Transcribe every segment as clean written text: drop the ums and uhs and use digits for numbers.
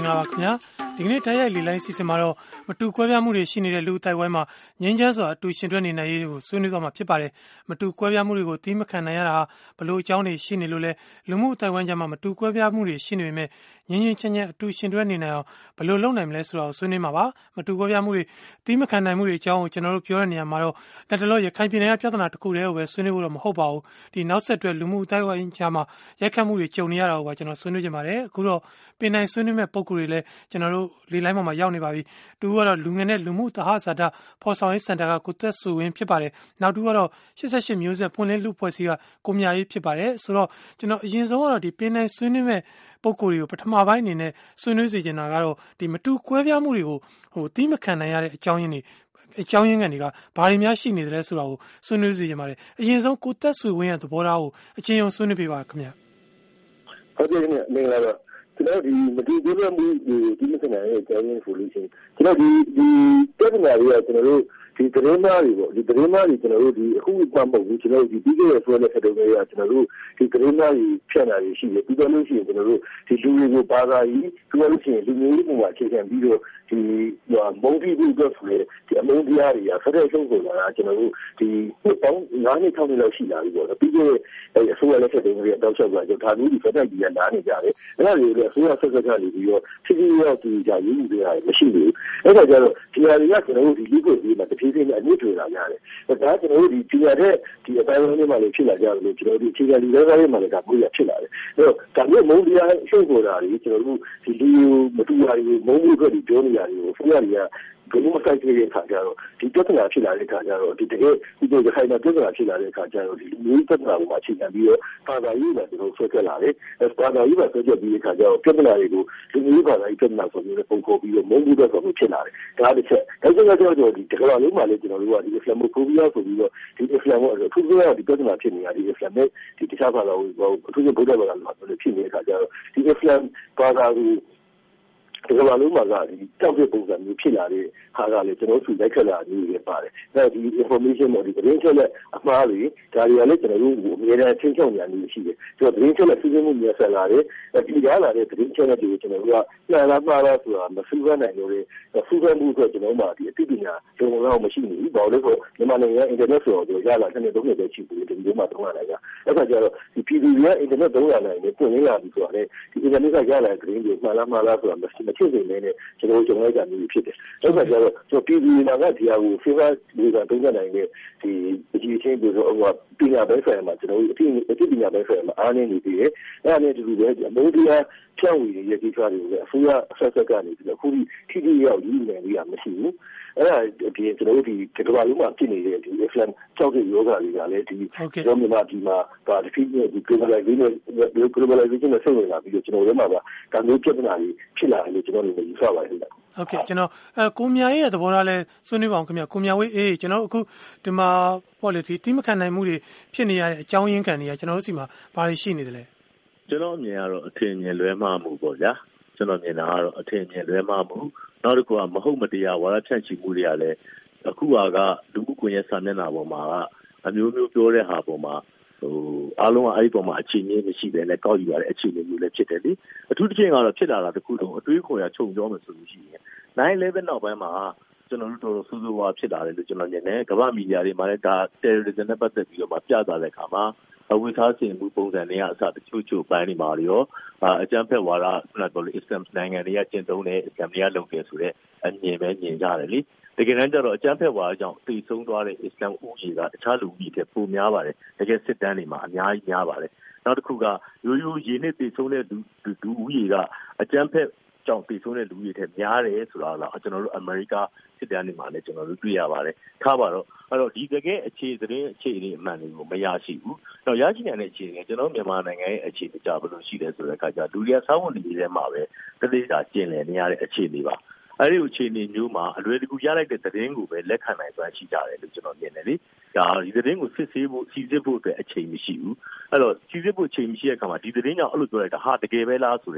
င်္ဂလာပါခင်ဗျာဒီကနေ့တိုက်ရိုက်လီလိုင်းစီစဉ်မှာတော့မတူကွဲပြားမှုတွေရှိနေတဲ့လူအတိုင်းဝိုင်းမှာငြိမ်းချမ်းစွာအတူရှင်တွဲနေနိုင်ရေးကိုဆွေးနွေးသွားမှာဖြစ်ပါတယ်မတူကွဲပြားမှုတွေကိုသီးမခံနိုင်ရတာဘလို့အကြောင်းတွေရှိနေလို့လဲလူမှုအတိုင်းဝိုင်းကြားမှာမတူကွဲပြားမှုတွေရှိနေပေမဲ့ငြိမ်းငြိမ်းချမ်းချမ်းအတူရှင်တွဲနေနိုင်အောင်ဘလို့လုပ်နိုင်မလဲဆိုတာကိုဆွေးနွေးမှာပါမတူကွဲပြားမှုတွေသီးမခံနိုင်မှုတွေအကြောင်းကိုကျွန်တော်တို့ပြောတဲ့နေရာမှာတော့လက်တလောရခိုင်ပြည်နယ်ကပြဿနာတစ်ခုတည်းကိုပဲဆွေးနွေးဖို့တော့မဟုတ်ပါဘူးဒီနောက်ဆက်တွဲလူမှုအတိုင်းဝိုင်းကြားမှာရိုက်ခတ်မှုတွေကြုံနေရတာကိုပါကျွန်တော်ဆွေးနွေးကြပါတယ်အခုတော့ပင်နိုင်ဆွေးနွေးမဲ့ပုံကိုယ်တွေလည်းကျွန်တော်တို့လေလိုင်းပေါ်မှာရောက်နေပါပြီတူကတော့လူငယ်နဲ့လူမှုသဟဇာတဖော်ဆောင်ရေးစင်တာကကိုသက်ဆွေဝင်းဖြစ်ပါတယ်နောက်တူကတော့88မျိုးဆက်ပွင့်လင်းလူဖွဲ့စည်းကကိုမြရေးဖြစ်ပါတယ်ဆိုတော့ကျွန်တော်အရင်ဆုံးကတော့ဒီပင်နိုင်ဆွေးနွေးမဲ့ပုံကိုယ်တွေကိုပထမပိုင်းအနေနဲ့ဆွေးနွေးစေချင်တာကတော့ဒီမတူကွဲပြားမှုတွေကိုတီးမခံနိုင်ရတဲ့အကြောင်းရင်းကနေကဘာတွေများရှိနေတယ်ဆိုတာကိုဆွေးနွေးစေချင်ပါတယ်အရင်ဆုံးကိုသက်ဆွေဝင်းရဲ့သဘောထားကိုအချင်းချင်းဆွေးနွေးပေးပါခင်ဗျာဟုတ်ကဲ့ခင်ဗျမင်္ဂလာပါကျွန်တော်ဒီမတူကွဲပြားမှုဒီမခံနိုင်တဲ့အကြောင်းရင်းဆိုလို့ရှိရင်ကျွန်တော်ဒီပြဿနာတွေကကျွန်တော်တို့ဒီသတင်းမားတွေပေါ့ဒီသတင်းမားတွေကျွန်တော်တို့ဒီအခုမှမဟုတ်ဘူးကျွန်တော်တို့ဒီပြီးခဲ့တဲ့ဆွဲတဲ့ဆက်တုံးတွေကကျွန်တော်တို့ဒီသတင်းမားတွေဖြန့်တာတွေရှိတယ်ပြီးတော့လို့ရှိရင်ကျွန်တော်တို့ဒီလူတွေကိုဘာသာကြီးပြီးတော့လို့ရှိရင်လူမျိုးရေးပုံမှာအခြေခံပြီးတော့ဒီမုံတီးပြီးတော့ဆိုရဒီအမုန်းတရားတွေကဆက်တဲ့ဆုံးဆိုတာကျွန်တော်တို့ဒီပေါင်း9နှစ်6နှစ်လောက်ရှိလာပြီပေါ့ပြီးခဲ့တဲ့အစိုးရလက်ထက်တုန်းကတောက်လျှောက်ဆိုတော့ဒါမျိုးဒီဖက်တိုက်ကြီးကနားနေကြတယ်အဲ့ဒါတွေလည်းအစိုးရဆက်ဆက်ကနေပြီးတော့ဖြစ်ဖြစ်ရောက်ဒီကြာရင်းမှုတွေကမရှိဘူးအဲ့ဒါကြတော့ဒီဟာတွေကကျွန်တော်တို့ဒီလူကိုဒီမှာတဖြည်းဖြည်းနဲ့အမြင့်ထွေလာကြတယ်ဒါကျွန်တော်တို့ဒီဒီရတဲ့ဒီအတိုင်းအဝန်တွေမှာလည်းဖြစ်လာကြတယ်လို့ကျွန်တော်တို့အခြေခံလူတွေတွေမှာလည်းဒါမျိုးရဖြစ်လာတယ်အဲ့တော့ဒါမျိုးမုန်းတရားရှုပ်ပေါ်တာတွေကျွန်တော်တို့ဒီလူမတူတာတွေမုန်းမှုတွေပြောနေရတယ်ကိုဆိုရတွေကဘယ်လိုမှစိုက်ကြည့်တဲ့အခါကျတော့ဒီပြဿနာဖြစ်လာတဲ့အခါကျတော့ဒီတကယ်ဒီလိုခိုင်တဲ့ပြဿနာဖြစ်လာတဲ့အခါကျတော့ဒီမျိုးပြဿနာကိုမှအခြေခံပြီးတော့ဘာသာရေးနဲ့ကျွန်တော်ဆွဲခဲ့လာတယ်ဘာသာရေးနဲ့ဆွဲချက်ပြီးတဲ့အခါကျတော့ပြဿနာတွေကိုလူမျိုးဘာသာရေးပြဿနာဆိုပြီးတော့ပုံခေါ်ပြီးတော့မုန်းမှုတွေဆိုပြီးဖြစ်လာတယ်ဒါတစ်ချက်ဒါကြောင့်ဒီတကယ်လို့မှလည်းကျွန်တော်တို့ကဒီ Islamophobia ဆိုပြီးတော့ဒီ Islam ကိုအထူးသဖြင့်ဒီပြဿနာဖြစ်နေတာဒီ Islam နဲ့ဒီတခြားဘာသာကိုအထူးသဖြင့်ဗုဒ္ဓဘာသာမှာဖြစ်နေတဲ့အခါကျတော့ဒီ Islam ဘာသာကိုဒီကဘာလို့မှကဒီတောက်တဲ့ပုံစံမျိုးဖြစ်လာတဲ့ဟာကလည်းကျွန်တော်တို့လိုက်ခက်လာနေရပါတယ်။ဒါဒီ information တွေဒီသတင်းချက်လက်အမှားတွေဒါတွေကလည်းကျွန်တော်တို့အများအားချင်းချောင်းညာနေရှိတယ်။ကျွန်တော်သတင်းချက်လက်စီးမှုများဆက်လာတယ်။ဒီရလာတဲ့သတင်းချက်လက်တွေကိုကျွန်တော်တို့ကနှံလာမှားလားဆိုတာမစူးစမ်းနိုင်လို့လေစူးစမ်းမှုအတွက်ကျွန်တော်တို့ဒီအသိပညာလုံလောက်မရှိဘူး။ဘာလို့လဲဆိုမြန်မာနိုင်ငံအင်တာနက်ဆိုတော့ရလာတဲ့3နှစ်ပဲရှိဘူးဒီလိုမှသုံးရနိုင်ကြ။အဲ့ဒါကြတော့ဒီ PDF ကအင်တာနက်သုံးရနိုင်တယ်ပွင့်လင်းလာပြီဆိုတာလေဒီအင်တာနက်ကရလာတဲ့သတင်းတွေမှန်လားမှားလားဆိုတာဖြစ်နေတယ်ကျွန်တော်တို့လိုက်တာမျိုးဖြစ်တယ်။အဲ့ဒါကြတော့ကျွန်တော်ပြည်သူတွေကဒီဟာကို favor တွေကသုံးသပ်နိုင်တဲ့ဒီအကြီးချင်းတွေဆိုတော့ပညာပဲဆိုင်မှာကျွန်တော်တို့အသိပညာပဲဆိုင်မှာအားနည်းနေသေးတယ်။အဲ့ဒါနဲ့တူတူပဲအမိုးတရားဖြန့်ဝေရဲ့ဒီကားတွေကိုလည်းအစိုးရအဆက်ဆက်ကနေပြီးတော့အခုထိထိရောက်ရည်နေရမရှိဘူး။အဲ့ဒါဒီကျွန်တော်တို့ဒီကမ္ဘာလုံးမှာဖြစ်နေတဲ့ဒီ Islam ကြောက်တဲ့ယောဂတွေကလည်းဒီကျွန်တော်မြန်မာပြည်မှာဒါဒီ globalization နဲ့ဆက်ဝင်လာပြီးတော့ကျွန်တော်တို့မှာဒါမျိုးပြဿနာတွေဖြစ်လာတယ်လို့ကျွန်တော်တို့ယူဆပါတယ်ဟုတ်ကဲ့ကျွန်တော်ကိုမြရဲ့သဘောထားလဲဆွေးနွေးပါအောင်ခင်ဗျကိုမြဝေးကျွန်တော်အခုဒီမှာပေါ့လေဒီတိမခံနိုင်မှုတွေဖြစ်နေရတဲ့အကြောင်းရင်းခံတွေကကျွန်တော်တို့စီမှာဘာတွေရှိနေသလဲကျွန်တော်အမြင်ကတော့အထင်မြင်လွဲမှားမှုပေါ့ဗျာကျွန်တော်မြင်တာကတော့အထင်မြင်လွဲမှားမှုနောက်တစ်ခုကမဟုတ်မတရားဝါဒဖြန့်ချီမှုတွေကလည်းအခုကလူမှုကွန်ရက်စာမျက်နှာပေါ်မှာကအမျိုးမျိုးပြောတဲ့ဟာပေါ်မှာအားလုံးကအဲ့ဒီပေါ်မှာအခြေအနေမရှိဘဲနဲ့ကောက်ယူရတဲ့အခြေအနေမျိုးလည်းဖြစ်တယ်လေအထူးသဖြင့်ကတော့ဖြစ်လာတာတခုလုံးအတွေးခေါ်ရခြုံပြောမယ်ဆိုလို့ရှိရင်9/11နောက်ပိုင်းမှာကျွန်တော်တို့တော်တော်ဆိုးဆိုးဝါးဖြစ်လာတယ်လို့ကျွန်တော်မြင်တယ်ကမ္ဘာမီဒီယာတွေမှာလည်းဒါ terrorism နဲ့ပတ်သက်ပြီးတော့ပြသတဲ့အခါမှာအဝိသားစင်မှုပုံစံတွေကအစတချို့ပိုင်းနေမှာရောအကြမ်းဖက်ဝါဒခုနကပြောလို့ Islam နိုင်ငံတွေကကျင့်သုံးတဲ့ Islam တွေကလုပ်တယ်ဆိုတဲ့အမြင်ပဲမြင်ကြတယ်လေတကယ်တမ်းကျတော့အကြမ်းဖက်ဝါဒကြောင့်တည်ဆုံးသွားတဲ့ Islam ဥယျာဉ်ကတခြားလူကြီးတွေပိုများပါတယ်တကယ်စစ်တမ်းတွေမှာအများကြီးများပါတယ်နောက်တစ်ခုကရိုးရိုးရင်းနဲ့တည်ဆုံးတဲ့လူဥယျာဉ်ကအကြမ်းဖက်ကြောင့်တည်ဆုံးတဲ့လူကြီးတွေများတယ်ဆိုတာတော့ကျွန်တော်တို့အမေရိကစစ်တမ်းတွေမှာလည်းကျွန်တော်တို့တွေ့ရပါတယ်ထားပါတော့အဲ့တော့ဒီတကယ်အခြေသတင်းအခြေအနေအမှန်တွေကိုမရရှိဘူးတော့ရရှိနိုင်တဲ့အခြေအနေကျွန်တော်မြန်မာနိုင်ငံရဲ့အခြေအနေကြဘယ်လိုရှိလဲဆိုတဲ့အခါကျလူတွေကစောင့်ဝင်နေတဲ့မှာပဲတတိယကျင်လည်နေရတဲ့အခြေအနေပါအဲ့ဒီအခြေအနေမျိုးမှာအလွယ်တကူရလိုက်တဲ့သတင်းကိုပဲလက်ခံနိုင်စွမ်းရှိကြတယ်လို့ကျွန်တော်မြင်တယ်လေဒါဒီသတင်းကိုစစ်ဆေးဖို့စီစစ်ဖို့အတွက်အချိန်မရှိဘူးအဲ့တော့စီစစ်ဖို့အချိန်မရှိတဲ့အခါမှာဒီသတင်းကြောင့်အဲ့လိုပြောလိုက်တာဟာတကယ်ပဲလားဆိုတော့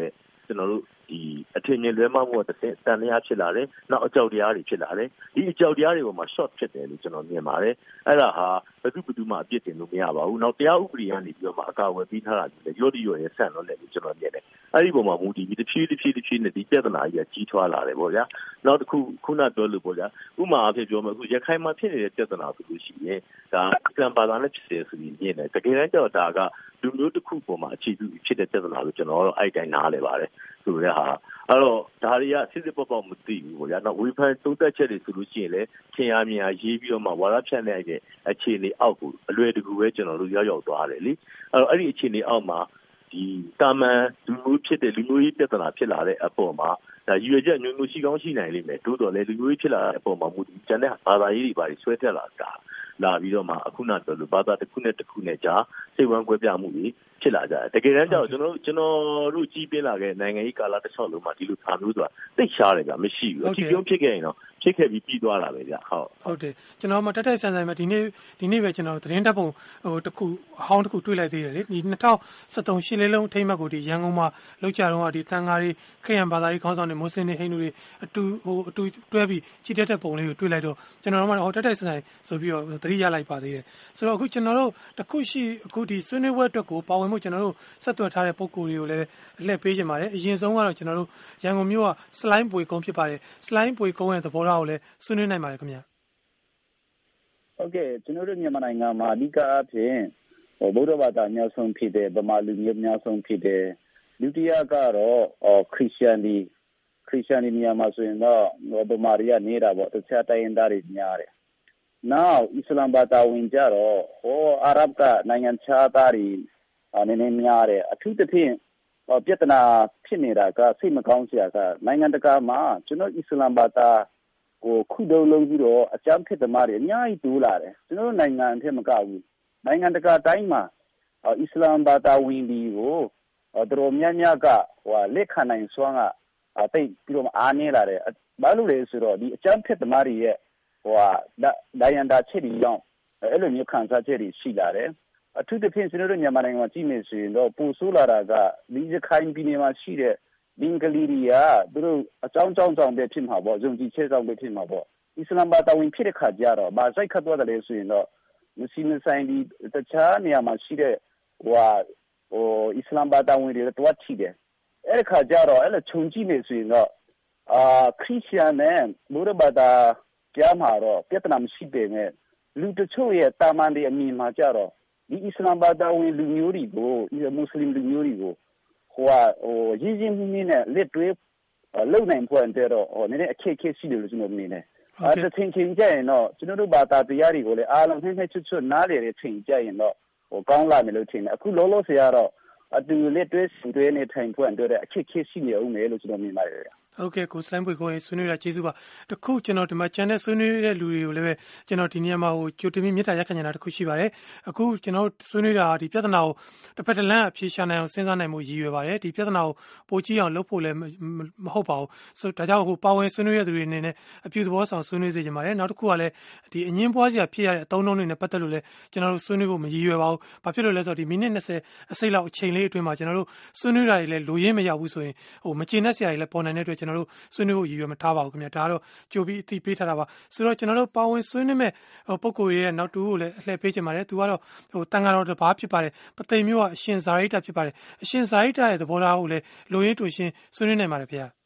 ကျွန်တော်တို့ဒီအထင်မြင်လွဲမှားမှုတစ်ဆင့်တန်တရားဖြစ်လာတယ်နောက်အကြောက်တရားတွေဖြစ်လာတယ်ဒီအကြောက်တရားတွေပေါ်မှာ short ဖြစ်တယ်လို့ကျွန်တော်မြင်ပါတယ်အဲ့ဒါဟာဘယ်သူမှအပြစ်တင်လို့မရပါဘူးနောက်တရားဥပဒေကနေပြီးတော့မှအကာအကွယ်ပေးထားတာလေရော့ဒီရော့ရဲ့ဆန့်လို့လည်းကျွန်တော်မြင်တယ်အဲ့ဒီပုံမှာမူတည်ပြီးတစ်ဖြည်းနဲ့ဒီပြဿနာကြီးကကြီးထွားလာတယ်ပေါ့ဗျာနောက်တစ်ခုခုနပြောလို့ပေါ့ဗျာဥပမာအဖြစ်ပြောမယ်အခုရခိုင်မှာဖြစ်နေတဲ့ပြဿနာဆိုလို့ရှိရင်ဒါအစ္စလမ်ဘာသာနဲ့ဖြစ်တယ်ဆိုပြီးမြင်တယ်တကယ်တမ်းကျတော့ဒါကလူမျိုးတစ်ခုပေါ်မှာအခြေပြုဖြစ်တဲ့ပြဿနာလို့ကျွန်တော်တို့အဲ့တိုင်းနားလဲပါတယ်ဆိုတဲ့ဟာအဲ့တော့ဒါတွေကစစ်စစ်ပေါ့မသိဘူးပေါ့ဗျာနောက်ဝေဖန်သုံးသပ်ချက်တွေဆိုလို့ရှိရင်လည်းထင်ရမြင်ရရေးပြီးတော့မှဝါဒဖြန့်တဲ့အခြေအနေအောက်ကိုအလွယ်တကူပဲကျွန်တော်တို့ရောက်သွားတယ်လေအဲ့တော့အဲ့ဒီအခြေအနေအောက်မှာဒီတာမန်လူမျိုးဖြစ်တဲ့လူမျိုးရေးပြဿနာဖြစ်လာတဲ့အပေါ်မှာဒါရွေချက်မျိုးရှိကောင်းရှိနိုင်လိမ့်မယ်တိုးတော်လည်းလူမျိုးရေးဖြစ်လာတဲ့အပေါ်မှာမူတည်ကျန်တဲ့ဘာသာရေးတွေပါဆွဲတက်လာပြီးတော့မှအခုနပြောလို့ဘာသာတစ်ခုနဲ့တစ်ခုနဲ့ကြာစိတ်ဝမ်းကွဲပြားမှုတွေဖြစ်လာကြတယ်တကယ်တမ်းကျတော့ကျွန်တော်တို့ကြီးပြင်းလာခဲ့နိုင်ငံရေးကာလတစ်လျှောက်လုံးမှာဒီလိုခါမျိုးဆိုတာသိရှားတယ်ဗျမရှိဘူးအထီးပြုံးဖြစ်ခဲ့ရင်တော့ဖြစ်ခဲ့ပြီးပြီးသွားတာပဲဗျဟုတ်တယ်ကျွန်တော်မှတက်ဆန်မှာဒီနေ့ပဲကျွန်တော်သတင်းတပ်ပုံတစ်ခုအဟောင်းတစ်ခုတွေ့လိုက်သေးတယ်လေဒီ2013ရှစ်လေးလုံးအထိမ်းအမှတ်ကိုဒီရန်ကုန်မှာလောက်ကြတော့ဒီတန်ဃာတွေခရစ်ယာန်ဘာသာရေးခေါင်းဆောင်တွေမွတ်စလင်တွေဟိန္ဒူတွေအတူတွဲပြီးချီတက်တဲ့ပုံလေးကိုတွေ့လိုက်တော့ကျွန်တော်တို့မှတက်ဆန်ဆိုပြီးတော့သတိရလိုက်ပါသေးတယ်ဆိုတော့အခုကျွန်တော်တို့တစ်ခုရှိအခုဒီဆွေးနွေးပွဲအတွက်ကိုပါဝင်မှုကျွန်တော်တို့ဆက်သွယ်ထားတဲ့ပုံကိုယ်တွေကိုလည်းလှည့်ပေးကြပါတယ်အရင်ဆုံးကတော့ကျွန်တော်တို့ရန်ကုန်မြို့ကစလိုင်းပွေကုန်းဖြစ်ပါတယ်စလိုင်းပွေကုန်းရဲ့သဘောထားကိုလည်းဆွေးနွေးနိုင်ပါတယ်ခင်ဗျာဟုတ်ကဲ့ကျွန်တော်တို့မြန်မာနိုင်ငံမှာအဓိကအဖြစ်ဗုဒ္ဓဘာသာအများဆုံးဖြစ်တဲ့ဗမာလူမျိုးအများဆုံးဖြစ်တဲ့ဒုတိယကတော့ခရစ်ယာန်ဒီနေရာမှာဆိုရင်တော့ဗမာတွေကနေတာပေါ့တခြားတိုင်းရင်းသားတွေများတယ်နောက်အစ္စလာမ်ဘာသာဝင်ကြတော့အာရဗ်ကနိုင်ငံခြားသားတွေနည်းနည်းများတယ်အထူးသဖြင့်ပြဿနာဖြစ်နေတာကစိတ်မကောင်းစရာကနိုင်ငံတကာမှာကျွန်တော်အစ္စလာမ်ဘာသာကိုခုတုံးလုံးပြီးတော့အကြမ်းဖက်သမားတွေအများကြီးတိုးလာတယ်ကျွန်တော်နိုင်ငံအထက်မကဘူးနိုင်ငံတကာတိုင်းမှာအစ္စလာမ်ဘာသာဝင်တွေကိုတော်များများကလက်ခံနိုင်စွမ်းကတိတ်ပြီးတော့အားနည်းလာတယ်ဘာလို့လဲဆိုတော့ဒီအကြမ်းဖက်သမားတွေရဲ့ဒိုင်ယန်တာချက်တွေကြောင့်အဲ့လိုမျိုးခံစားချက်တွေရှိလာတယ်အထူးသဖြင့်ကျွန်တော်တို့မြန်မာနိုင်ငံမှာကြည့်နေဆိုရင်တော့ပူဆိုးလာတာကဒီရခိုင်ပြည်နယ်မှာရှိတဲ့ဘင်္ဂလီတွေကသူတို့အကြောင်းပဲဖြစ်မှာပေါ့ဇုံကြီးချဲကြောင့်ပဲဖြစ်မှာပေါ့အစ္စလာမ်ဘာသာဝင်ဖြစ်တဲ့ခါကျတော့ဘာစိုက်ခတ်သွားတယ်ဆိုရင်တော့မစီမဆိုင်ဒီတခြားနေရာမှာရှိတဲ့အစ္စလာမ်ဘာသာဝင်တွေတော့ထိတယ်အဲ့ဒီခါကျတော့အဲ့လိုခြုံကြည့်နေဆိုရင်တော့ခရစ်ယာန်နဲ့ဗုဒ္ဓဘာသာကြားမှာတော့ပြဿနာမရှိပေမဲ့လူတချို့ရဲ့တာမန်တွေအမြင်မှာကြတော့ဒီအစ္စလာမ်ဘာသာဝင်လူမျိုးတွေကိုမွတ်စလင်လူမျိုးတွေကိုရင်းမြစ်နဲ့လက်တွဲလုံနိုင်ဖို့အတွက်တော့နည်းနည်းအခက်အခဲရှိတယ်လို့ကျွန်တော်မြင်တယ်တချိန်ချင်းကြရင်တော့ကျွန်တော်တို့ဘာသာတရားတွေကိုလည်းအားလုံးနှိမ့်နှိမ့်ချွတ်နားလေတဲ့ချိန်ကြရင်တော့ကောင်းလာမယ်လို့ထင်တယ်အခုလောလောဆယ်ကတော့အတူလက်တွဲစီတွဲနေထိုင်ဖို့အတွက်အခက်အခဲရှိနေအောင်မယ်လို့ကျွန်တော်မြင်ပါတယ်ဟုတ်ကဲ့ကိုစလိုင်းပွေကိုဆွေးနွေးတာကျေးဇူးပါတခုကျွန်တော်ဒီမှာကျန်တဲ့ဆွေးနွေးတဲ့လူတွေကိုလည်းပဲကျွန်တော်ဒီနေရာမှာကြိုတင်ပြီးမြစ်တာရက်ခံနေတာတခုရှိပါတယ်အခုကျွန်တော်ဆွေးနွေးတာဒီပြဿနာကိုတစ်ဖက်တစ်လမ်းအဖြေရှာနိုင်အောင်စဉ်းစားနိုင်မှုရည်ရွယ်ပါတယ်ဒီပြဿနာကိုပိုကြီးအောင်လုပ်ဖို့လည်းမဟုတ်ပါဘူးဆိုဒါကြောင့်ပါဝင်ဆွေးနွေးရတဲ့သူတွေအနေနဲ့အပြုသဘောဆောင်ဆွေးနွေးစေချင်ပါတယ်နောက်တစ်ခုကလည်းဒီအငင်းပွားစရာဖြစ်ရတဲ့အသုံးအနှုန်းတွေနဲ့ပတ်သက်လို့လည်းကျွန်တော်တို့ဆွေးနွေးဖို့မရည်ရွယ်ပါဘူးဘာဖြစ်လို့လဲဆိုတော့ဒီမိနစ်20အစိတ်လောက်အချိန်လေးအတွင်းမှာကျွန်တော်တို့ဆွေးနွေးတာတွေလည်းလိုရင်းမရောက်ဘူးဆိုရင်မကျေနပ်စရာတွေလည်းပေါ်နိုင်တဲ့အတွက်ကျွန်တော်တို့ဆွေးနွေးဖို့ရည်ရွယ်မထားပါဘူးခင်ဗျာဒါကတော့ကြိုပြီးအသိပေးထားတာပါဆိုတော့ကျွန်တော်တို့ပါဝင်ဆွေးနွေးမဲ့ပုံကိုယ်ရဲ့နောက်တူကိုလည်းအလှည့်ပေးချင်ပါတယ်သူကတော့တန်ဃာတော်တစ်ပါးဖြစ်ပါတယ်ပသိမ်မြို့ကအရှင်ဇာရိတဖြစ်ပါတယ်အရှင်ဇာရိတရဲ့သဘောထားကိုလည်းလိုရင်းတူရှင်းဆွေးနွေးနိုင်ပါတယ်ခင်ဗျာ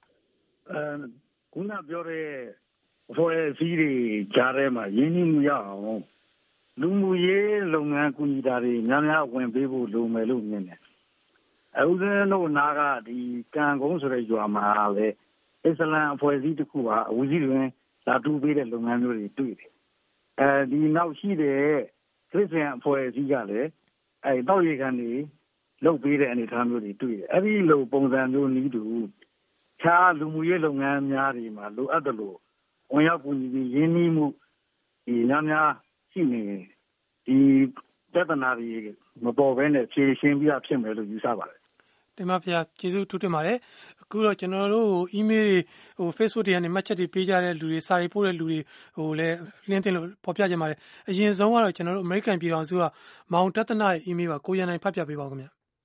ခုနပြောတဲ့ဖွဲ့စည်းတွေကြားထဲမှာရင်းနှီးမှုရအောင်လူမှုရေးလုပ်ငန်းကူညီတာတွေများများဝင်ပေးဖို့လိုမယ်လို့မြင်တယ်ဦးဇင်းတို့နာကဒီကံကုန်းဆိုတဲ့ရွာမှာလည်းအစ္စလမ်အဖွဲ့အစည်းတစ်ခုပါအဝီကြီးတွင်လာတူပေးတဲ့လုပ်ငန်းမျိုးတွေတွေ့တယ်ဒီနောက်ရှိတဲ့ခရစ်ယာန်အဖွဲ့အစည်းကလည်းတောက်ရီခံတွေလုပ်ပေးတဲ့အနေအထားမျိုးတွေတွေ့တယ်အဲ့ဒီလိုပုံစံမျိုးနည်းတူခြားလူမှုရေးလုပ်ငန်းများတွေမှာလိုအပ်တယ်လို့ဝင်ရောက်ကူညီပြီးရင်းနှီးမှုဒီများရှိနေဒီပြဿနာတွေမပေါ်ဘဲနဲ့ဖြေရှင်းပြီးဖြစ်မယ်လို့ယူဆပါတယ်တင်ပါဗျာကျေးဇူးထူးတင်ပါတယ်အခုတော့ကျွန်တော်တို့အီးမေးလ်တွေFacebook တွေကနေမှတ်ချက်တွေပေးကြတဲ့လူတွေစာရေးပို့တဲ့လူတွေလည်းလင်းတင်လို့ပေါ်ပြကြပါတယ်အရင်ဆုံးကတော့ကျွန်တော်တို့ American ပြည်ထောင်စုကမောင်တသနာရဲ့ email ပါကိုရန်နိုင်ဖတ်ပြပေးပါဦးခင်ဗျာ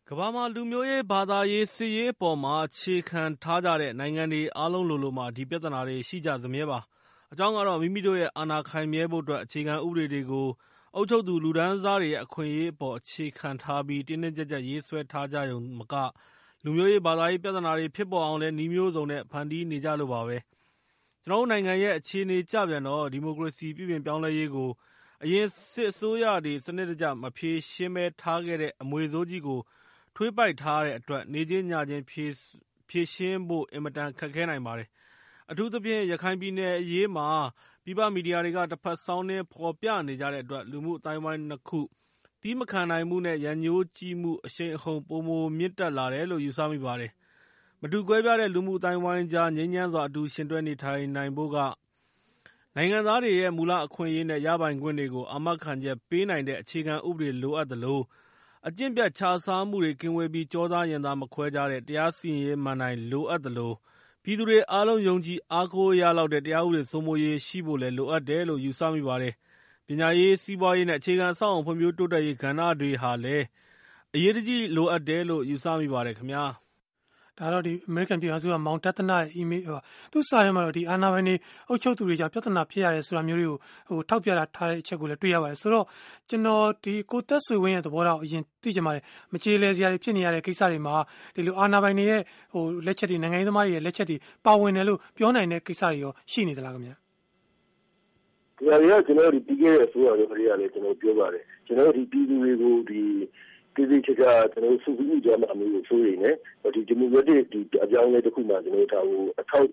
ကမ္ဘာမှာလူမျိုးရေးဘာသာရေးစစ်ရေးအပေါ်မှာအခြေခံထားကြတဲ့နိုင်ငံတွေအားလုံးလိုမှာဒီပြဿနာတွေရှိကြစမြဲပါ။အကြောင်းကတော့မိမိတို့ရဲ့အာဏာခိုင်မြဲဖို့အတွက်အခြေခံဥပဒေတွေကိုအုပ်ချုပ်သူလူတန်းစားတွေရဲ့အခွင့်အရေးအပေါ်အခြေခံထားပြီးတင်းတင်းကြပ်ကြပ်ရေးဆွဲထားကြရုံမကလူမျိုးရေးဘာသာရေးပြဿနာတွေဖြစ်ပေါ်အောင်လည်းနည်းမျိုးစုံနဲ့ဖန်တီးနေကြလို့ပါပဲ။ကျွန်တော်တို့နိုင်ငံရဲ့အခြေအနေကျပြန်တော့ဒီမိုကရေစီပြုပြင်ပြောင်းလဲရေးကိုအရင်စစ်အစိုးရတွေစနစ်တကျမဖြေရှင်းပဲထားခဲ့တဲ့အမွေဆိုးကြီးကိုထွေးပိုက်ထားတဲ့အတွက်နေချင်းညချင်းဖြေရှင်းဖို့အင်မတန်ခက်ခဲနိုင်ပါတယ်။အထူးသဖြင့်ရခိုင်ပြည်နယ်အရေးမှာပြည်ပမီဒီယာတွေကတစ်ဖက်စောင်းနှင်းဖော်ပြနေကြတဲ့အတွက်လူမှုအတိုင်းအဝိုင်းနှစ်ခုတီးမခံနိုင်မှုနဲ့ရန်ညိုးကြည့်မှုအရှိန်အဟုန်ပိုမိုမြင့်တက်လာတယ်လို့ယူဆမိပါတယ်။မတူကွဲပြားတဲ့လူမှုအတိုင်းအဝိုင်းကြားငြိမ်းချမ်းစွာအတူရှင်တွဲနေထိုင်နိုင်ဖို့ကနိုင်ငံသားတွေရဲ့မူလအခွင့်အရေးနဲ့ရပိုင်ခွင့်တွေကိုအာမခံချက်ပေးနိုင်တဲ့အခြေခံဥပဒေလိုအပ်သလိုအကျင့်ပြတ်ခြစားမှုတွေကင်းဝေးပြီးကြောသားရင်သားမခွဲကြတဲ့တရားစီရင်ရေးမဏ္ဍိုင်လိုအပ်သလိုပြည်သူတွေအားလုံးယုံကြည်အားကိုးရလောက်တဲ့တရားဥပဒေစိုးမိုးရေးရှိဖို့လည်းလိုအပ်တယ်လို့ယူဆမိပါတယ်။ပညာရေးစီးပွားရေးနဲ့အခြေခံအဆောက်အအုံဖွံ့ဖြိုးတိုးတက်ရေးကဏ္ဍတွေဟာလည်းအရေးတကြီးလိုအပ်တယ်လို့ယူဆမိပါတယ်ခင်ဗျာ။ဒါတော့ဒီအမေရိကန်ပြည်ထောင်စုကမောင်တသနာရဲ့ email သူ့စာထဲမှာတော့ဒီအာဏာပိုင်တွေအုပ်ချုပ်သူတွေကြောင့်ပြဿနာဖြစ်ရတယ်ဆိုတာမျိုးတွေကိုထောက်ပြထားတဲ့အချက်ကိုလည်းတွေ့ရပါတယ်ဆိုတော့ကျွန်တော်ဒီကိုသက်ဆွေဝင်းရဲ့သဘောထားကိုအရင်သိချင်ပါတယ်မကြေလည်စရာတွေဖြစ်နေရတဲ့ကိစ္စတွေမှာဒီလိုအာဏာပိုင်တွေရဲ့လက်ချက်တွေနိုင်ငံရေးသမားတွေရဲ့လက်ချက်တွေပါဝင်တယ်လို့ပြောနိုင်တဲ့ကိစ္စတွေရောရှိနေသလားခင်ဗျာဒီအရာကျွန်တော်ဒီပြီးခဲ့တဲ့အစိုးရတွေကလည်းကျွန်တော်ပြောပါတယ်ကျွန်တော်ဒီပြည်သူတွေကိုဒီဒီချက်ကကျွန်တော်စုစည်းမှုကြမှာအမျိုးဆိုရင်လည်းဒီမိုကရက်တစ်ဒီအကြောင်းလေးတစ်ခုမှကျွန်တော်ဒါကိုအထောက်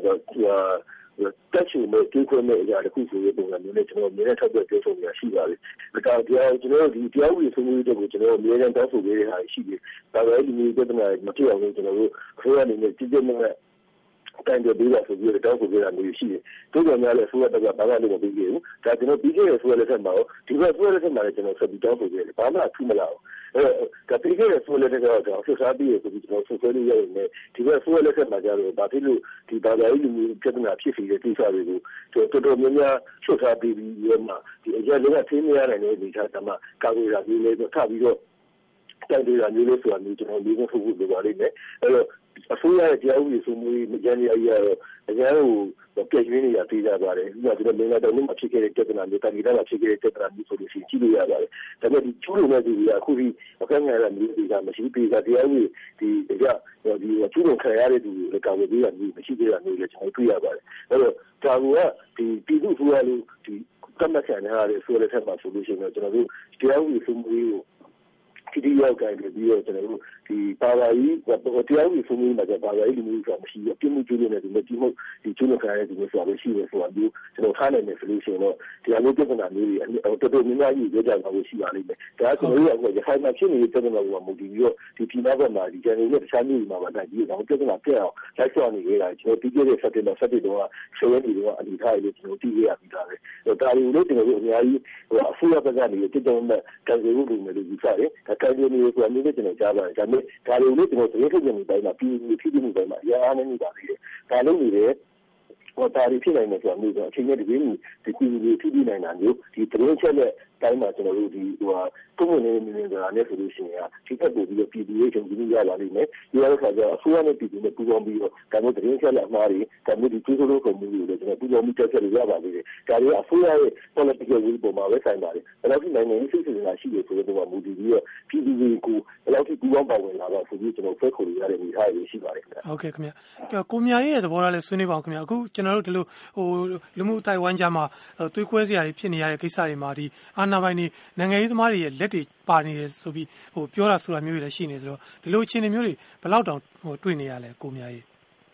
တက်ချင်တဲ့ဒီကွန်မဲ့အရာတစ်ခုဆိုတဲ့ပုံစံမျိုးနဲ့ကျွန်တော်မြင်တဲ့ထောက်ပြပြောဆိုနေတာရှိပါတယ်။ဒါကြောင့်ကျွန်တော်ဒီတရားဥပဒေစိုးမိုးရေးတွေကိုကျွန်တော်အများကြီးတောင်းဆိုပေးနေတာရှိတယ်။ဒါပဲဒီမျိုးပြဿနာမဖြစ်အောင်ကျွန်တော်တို့ခေါင်းအနေနဲ့ကြည့်ကြမဲ့တိုင်းဒေသဆိုပြီးတောင်းဆိုပေးတာမျိုးရှိတယ်။တို့ကြောင့်လည်းဆိုရတဲ့ကဘာမှလည်းမပြီးဘူး။ဒါကျွန်တော်ပြီးခဲ့တဲ့ဆိုရတဲ့ဆက်မှာဒီဘက်ဆိုရတဲ့ဆက်မှာကျွန်တော်ဆက်ပြီးတောင်းဆိုပေးတယ်။ဘာမှထူးမလာဘူး။ဒါပြီးခဲ့တဲ့ဆိုရတဲ့ကတော့ဆက်စားပြီးဆိုပြီးကျွန်တော်ဆက်ဆွဲလို့ရရင်ဒီဘက်ဆိုရတဲ့ဆက်မှာကြတော့ဘာဖြစ်လို့ဒီဘာသာရေးလူမျိုးပြဿနာဖြစ်စီတဲ့ကိစ္စတွေကိုတော်များများဆွတ်စားပြီးရမှာဒီအကြမ်းတွေကသိနေရတဲ့အနေအထားမှာကာကွယ်တာမျိုးလေးတော့ထပြီးတော့တိုက်တွေတာမျိုးလေးဆိုတာမျိုးကျွန်တော်လေးဖို့ဖို့လိုပါလိမ့်မယ်အဲ့တော့အစိုးရရဲ့တရားဥပဒေစိုးမိုးရေးမကြမ်းရရတော့အကြမ်းကိုပြည့်ရင်းနေရသေးကြပါတယ်ဒီကကျွန်တော်မြန်မာတိုင်းမှာဖြစ်ခဲ့တဲ့ပြဿနာမျိုးတာဂီတာမှာဖြစ်ခဲ့တဲ့ပြဿနာမျိုးဆိုလို့ရှိရင်ကြည့်လို့ရပါတယ်ဒါပေမဲ့ဒီကျူးလွန်တဲ့သူတွေကအခုဒီအခက်အခဲရမျိုးတွေကမရှိသေးတာတရားဥပဒေဒီဒီကျူးလွန်ခံရတဲ့သူတွေကာဝယ်ပေးတာမျိုးမရှိသေးတာမျိုးလည်းကျွန်တော်တွေ့ရပါတယ်အဲ့တော့ဒါကဒီပြည်သူ့ဆိုရလို့ဒီကမ္ဘာ့ခံရတဲ့ဆိုရတဲ့ဆက်မှာဆိုလို့ရှိရင်ကျွန်တော်တို့တရားဥပဒေစိုးမိုးရေးကိုဒီရောက်ကြတယ်ပြီးတော့ကျွန်တော်တို့ဒီပါဝါကြီးတရားဥပဒေစိုးမိုးရေးမှာပါဝါကြီးလူမျိုးဆိုတာမရှိဘူးပြမှုကျူးလွန်တဲ့ဒီမတိမှုဒီကျူးလွန်ခံရတဲ့ဒီမျိုးဆိုတာရှိတယ်ဆိုတာမျိုးကျွန်တော်ထားနိုင်တဲ့ solution တော့တရားမျိုးပြဿနာမျိုးတွေတော်တော်များများကြီးပြောကြတာကိုရှိပါလိမ့်မယ်ဒါကကျွန်တော်တို့အခုရခိုင်မှာဖြစ်နေတဲ့ပြဿနာကိုမူတည်ပြီးတော့ဒီပြည်နာဘက်မှာဒီကျန်နေတဲ့တခြားမျိုးတွေမှာပါတိုက်ပြီးတော့ပြဿနာပြတ်အောင်လိုက်ဆောင်နေကြတာကျွန်တော်ပြီးခဲ့တဲ့စက်တင်ဘာ17တော့ဆွေးနွေးနေတော့အလီထားရလို့ကျွန်တော်သိရပြီးသားပဲဒါတွေလို့ကျွန်တော်တို့အများကြီးအစိုးရဘက်ကနေတိကျမဲ့ကန်စီလို့လုပ်မယ်လို့ယူဆတယ်ကန်စီမျိုးဆိုတာမျိုးနဲ့ကျွန်တော်ကြားပါတယ်ဒါပေမဲ့ဒါတွေလို့ကျွန်တော်သတင်းထုတ်ပြန်နေတိုင်းမှာပြည်သူဖြစ်မှုတိုင်းမှာအများအားနည်းနေပါသေးတယ်ဒါလို့နေတယ်ဒါတွေဖြစ်နိုင်တယ်ဆိုတာမျိုးဆိုအချိန်နဲ့တပြေးညီဒီပြည်သူတွေဖြစ်ပြီးနိုင်တာမျိုးဒီသတင်းချက်နဲ့တိုင်းမှာကျွန်တော်တို့ဒီပုံမှန်နေနေတာနဲ့ဆိုလို့ရှိရင်ဒီဘက်ကိုပြီးတော့ပြည်သူတွေချုပ်ပြီးရပါလိမ့်မယ်ဒီလိုဆိုတော့အစိုးရနဲ့ပြည်သူနဲ့ပူးပေါင်းပြီးတော့ဒါမျိုးသတင်းချက်နဲ့အမှားတွေဒါမျိုးဒီကျိုးလို့ကုန်မှုတွေကျွန်တော်ပူးပေါင်းပြီးတက်ချက်လို့ရပါလိမ့်မယ်ဒါတွေအစိုးရရဲ့ political will ပေါ်မှာပဲဆိုင်ပါတယ်ဘယ်လောက်ထိနိုင်ငံရေးစိတ်ဆန္ဒရှိတယ်ဆိုတော့မူတည်ပြီးတော့ပြည်သူတွေကိုဘယ်လောက်ထိပူးပေါင်းပါဝင်လာတော့ဆိုပြီးကျွန်တော်ဆွဲခေါ်ရတဲ့အနေအထားတွေရှိပါတယ်ခင်ဗျဟုတ်ကဲ့ခင်ဗျကိုမြရဲ့သဘောထားလဲဆွေးနွေးပါအောင်ခင်ဗျအခုကျွန်တော်တို့ဒီလိုလူမှုတိုင်ဝမ်ကြားမှာသွေးကွဲစရာတွေဖြစ်နေရတဲ့ကိစ္စတွေမှာဒီအာဏာပိုင်တွေနိုင်ငံရေးသမားတွေရဲ့လက်တွေပါနေတယ်ဆိုပြီးပြောတာဆိုတာမျိုးတွေလည်းရှိနေဆိုတော့ဒီလိုအခြေအနေမျိုးတွေဘယ်လောက်တောင်တွေ့နေရလဲကိုမြရဲ့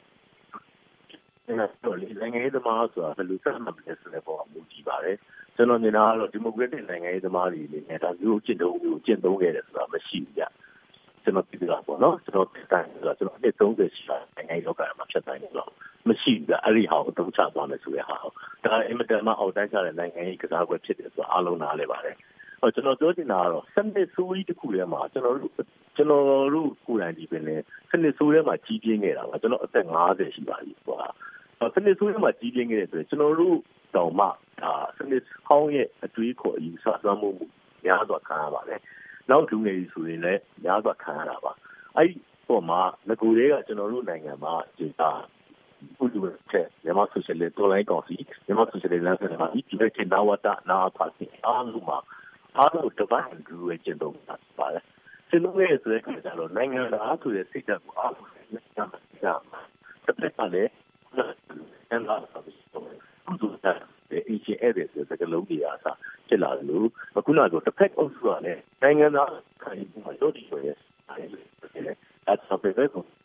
နိုင်ငံရေးသမားဆိုတာဘယ်လိုဆက်မှတ်လဲဆိုတဲ့ပုံအမှုကြည့်ပါတယ်ကျွန်တော်မြင်တာကတော့ဒီမိုကရက်တစ်နိုင်ငံရေးသမားတွေအနေနဲ့ဒါမျိုးကျင့်သုံးခဲ့တယ်ဆိုတာမရှိဘူးကြကျွန်တော်ပြတာပေါ့နော်ကျွန်တော်တိုင်းဆိုတော့ကျွန်တော်နှစ်30ရှိတာနိုင်ငံရေးလောကမှာဖြတ်တိုင်းလို့မရှိဘူးကြအဲ့ဒီဟာကိုတုံးချသွားမယ်ဆိုတဲ့ဟာဒါအင်မတန်မှအောက်တန်းချတဲ့နိုင်ငံရေးကစားကွက်ဖြစ်တယ်ဆိုတာအားလုံးနားလည်ပါတယ်ကျွန်တော်ပြောချင်တာကတော့စနစ်ဆိုးကြီးတစ်ခုထဲမှာကျွန်တော်တို့ကိုယ်တိုင်ဒီပင်လဲစနစ်ဆိုးထဲမှာကြီးပြင်းနေတာပါကျွန်တော်အသက်50ရှိပါပြီဟိုစနစ်ဆိုးထဲမှာကြီးပြင်းခဲ့တဲ့ဆိုရင်ကျွန်တော်တို့တောင်မှဒါစနစ်ဟောင်းရဲ့အတွေးခေါ်အယူဆသွမ်းမှုများစွာခံရပါတယ်နောက်လူငယ်ကြီးဆိုရင်လည်းများစွာခံရတာပါအဲ့ဒီပေါ်မှာငကိုတွေကကျွန်တော်တို့နိုင်ငံမှာဒီဥဒုချက်မြန်မာဆိုရှယ်လစ်တော်လိုင်းကောင်စီမြန်မာဆိုရှယ်လစ်လမ်းစဉ်မှာဒီကိစ္စနာဝတာနာပါစီအားလုံးတပတ်အတူကျင့်သုံးတာပါတယ်စင်လုံးရဲ့ဆိုတဲ့ကိစ္စတော့နိုင်ငံသားဆိုတဲ့စိတ်ဓာတ်ကိုအားလုံးနဲ့ညှမှာတစ်ဖက်ကလည်းအန်လာဆိုပြီးဥဒုချက်ဒီအချင်းအဲ့ဒီစကလုံးကြီးအားစားဖြစ်လာလို့အခုနောက်တော့တစ်ဖက်အုပ်စုကလည်းနိုင်ငံသားခံယူမှုမှာလို့ဒီလိုရဲ့အဲ့ဒါပဲပဲကို